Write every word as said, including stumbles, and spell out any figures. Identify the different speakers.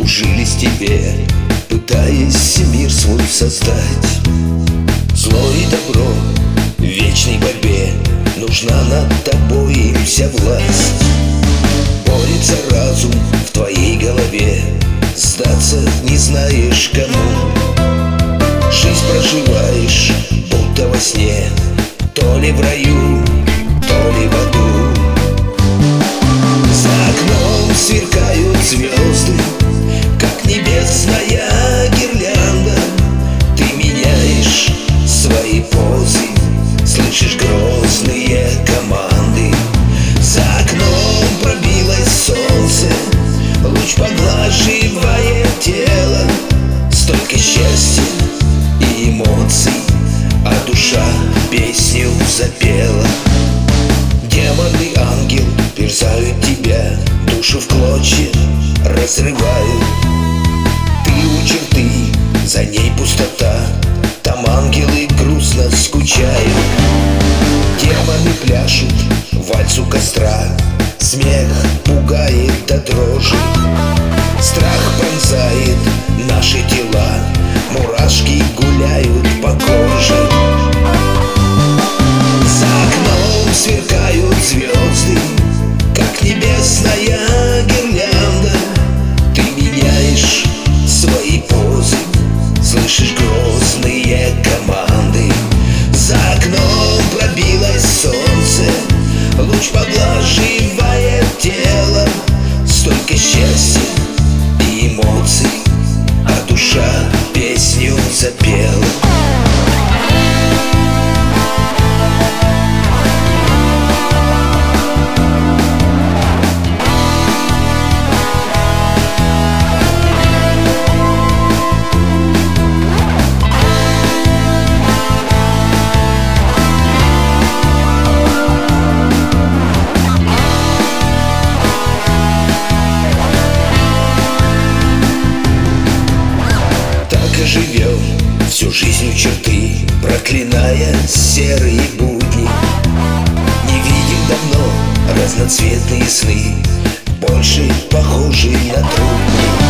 Speaker 1: ужились тебе, пытаясь мир свой создать. Зло и добро в вечной борьбе, нужна над тобой им вся власть. Борется разум в твоей голове, сдаться не знаешь кому. Жизнь проживаешь, будто во сне, то ли в раю, то ли в аду. За окном сверкают звезды, как небесная гирлянда. Ты меняешь свои позы, слышишь грозные команды. За окном пробилось солнце, луч поглаживает тело. Столько счастья и эмоций, а душа песню запела. Демон и ангел терзают тебя, душу в клочья разрывают. Ты у черты, за ней пустота, там ангелы грустно скучают. Демоны пляшут вальс у костра, смех пугает до дрожи. Страх пронзает наши тела, мурашки гуляют по коже. За окном сверкают звезды, как небесная гирлянда. Ты меняешь свои позы, слышишь грозные команды. За окном пробилось солнце, луч поглаживает тело. Столько счастья и эмоций, а душа песню запела. Живем всю жизнь у черты, проклиная серые будни. Не видим давно разноцветные сны, больше похожие на трудни.